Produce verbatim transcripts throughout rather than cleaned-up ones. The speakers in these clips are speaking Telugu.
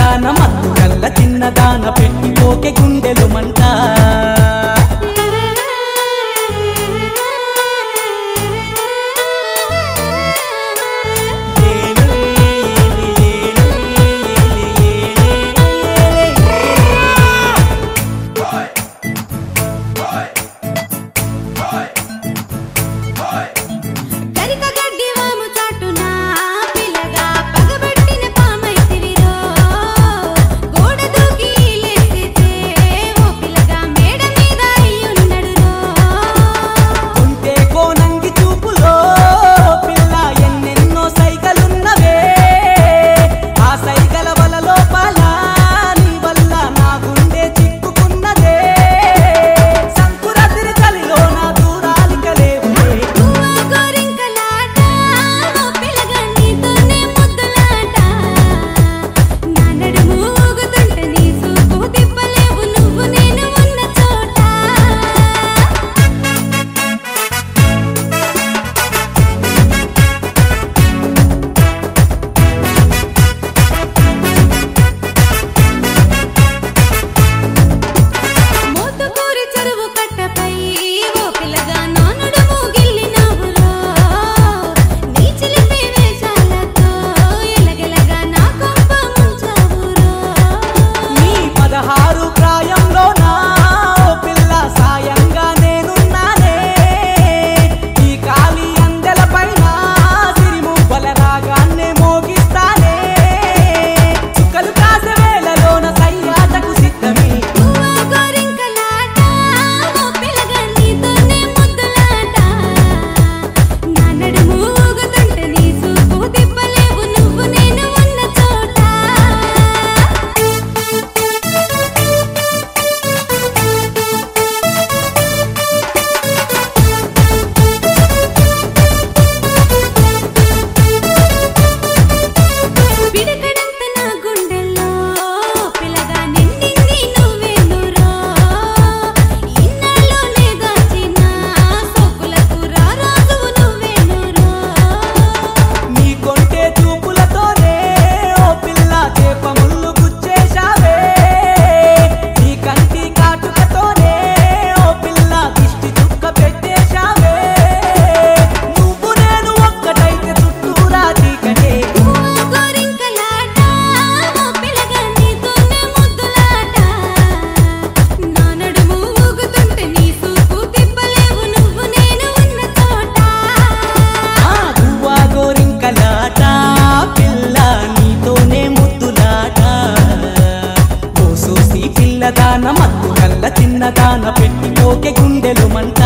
చిన్నదాన మత్తు కల్ల చిన్నదాన పెట్టిపోకే గుండెలు మంట చిన్నదాన మత్తు కల్ల చిన్నదాన పెట్టిపోకే గుండెలు మంట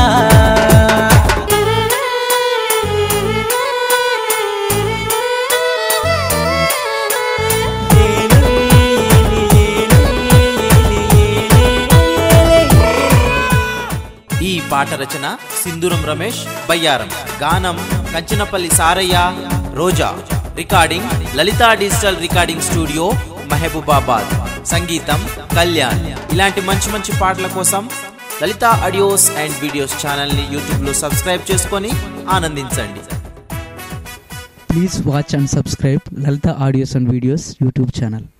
ఈ పాట రచన సింధూరం రమేష్ బయ్యారం, గానం Kanchanapalli Sarayya Roja, recording Lalitha digital recording studio Mahabubabad, సంగీతం కళ్యాణ్. ఇలాంటి మంచి మంచి పాటల కోసం Lalitha audios and videos channel ని యూట్యూబ్ లో సబ్స్క్రైబ్ చేసుకొని ఆనందించండి. Please watch and subscribe Lalitha audios and videos YouTube channel.